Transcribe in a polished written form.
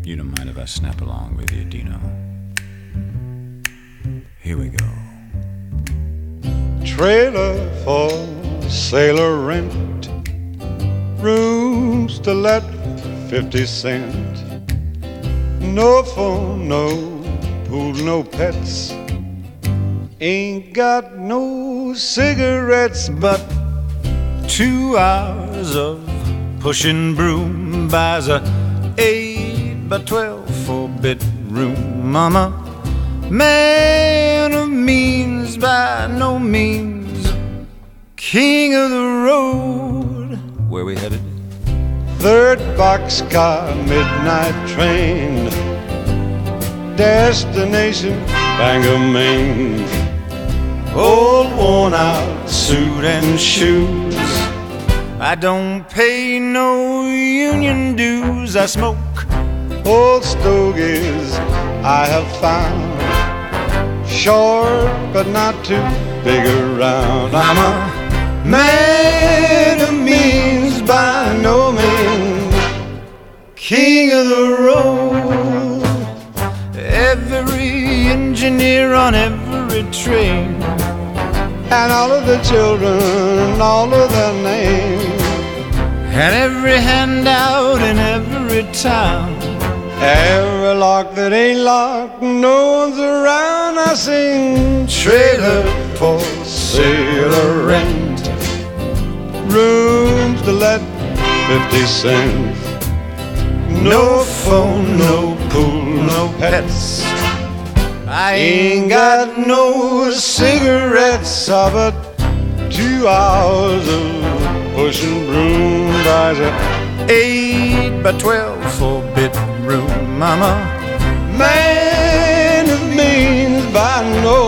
You don't mind if I snap along with you, Dino? Here we go. Trailer for sailor rent, rooms to let 50 cents. No phone, no pool, no pets. Ain't got no cigarettes, but 2 hours of pushing broom buys a 8 by 12 4-bit room. Mama, man of means, by no means king of the road. Where we headed? third boxcar, midnight train, destination Bangor, Maine. Old worn out suit and shoes. I don't pay no union dues. I smoke Old stogies I have found, short but not too big around. I'm a man of means, by no means king of the road. every engineer on every train, and all of the children, all of their names, and every handout in every town. every lock that ain't locked, no one's around. I sing trailer for sailor rent, rooms to let 50 cents. No phone, no pool, no pets. I Ain't got no cigarettes, but 2 hours of pushing broom buys a 8 by 12 4-bit room. I'm a man of means, by no